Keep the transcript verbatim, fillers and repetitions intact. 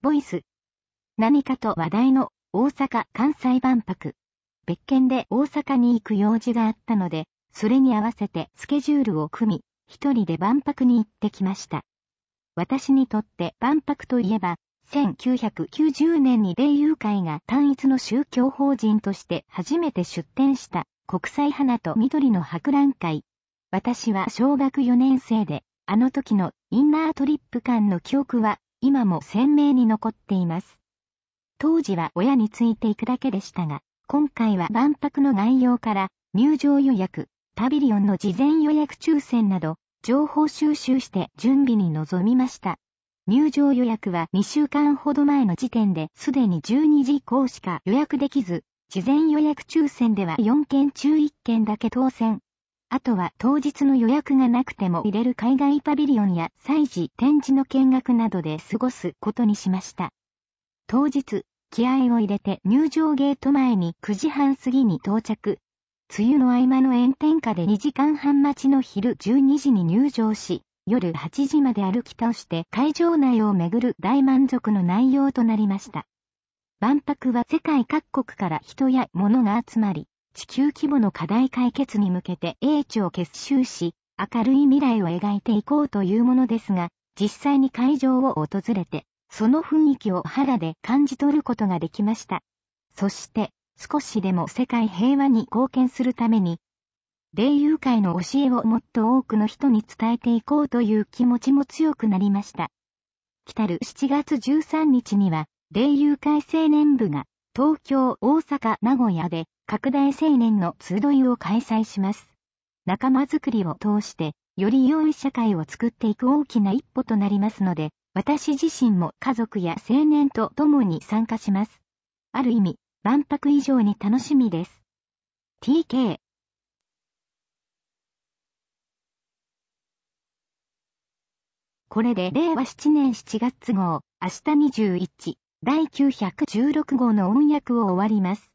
ボイス。何かと話題の大阪・関西万博。別件で大阪に行く用事があったので、それに合わせてスケジュールを組み、一人で万博に行ってきました。私にとって万博といえば、せんきゅうひゃくきゅうじゅうねんに霊友会が単一の宗教法人として初めて出展した国際花と緑の博覧会。私は小学よねん生で、あの時のインナートリップ感の記憶は今も鮮明に残っています。当時は親についていくだけでしたが、今回は万博の概要から入場予約、パビリオンの事前予約抽選など、情報収集して準備に臨みました。入場予約はにしゅうかんほど前の時点ですでにじゅうにじ以降しか予約できず、事前予約抽選ではよんけん中いっけんだけ当選。あとは当日の予約がなくても入れる海外パビリオンや催事展示の見学などで過ごすことにしました。当日、気合を入れて入場ゲート前にくじはん過ぎに到着。梅雨の合間の炎天下でにじかんはん待ちの昼じゅうにじに入場し、夜はちじまで歩き倒して会場内を巡る大満足の内容となりました。万博は世界各国から人や物が集まり、地球規模の課題解決に向けて英知を結集し、明るい未来を描いていこうというものですが、実際に会場を訪れて、その雰囲気を肌で感じ取ることができました。そして、少しでも世界平和に貢献するために、霊友会の教えをもっと多くの人に伝えていこうという気持ちも強くなりました。来たるしちがつじゅうさんにちには、霊友会青年部が東京、大阪、名古屋で拡大青年の集いを開催します。仲間づくりを通して、より良い社会を作っていく大きな一歩となりますので、私自身も家族や青年と共に参加します。ある意味、万博以上に楽しみです。ティーケーこれでれいわしちねんしちがつごう、明日にじゅういち、だいきゅうひゃくじゅうろくごうの音訳を終わります。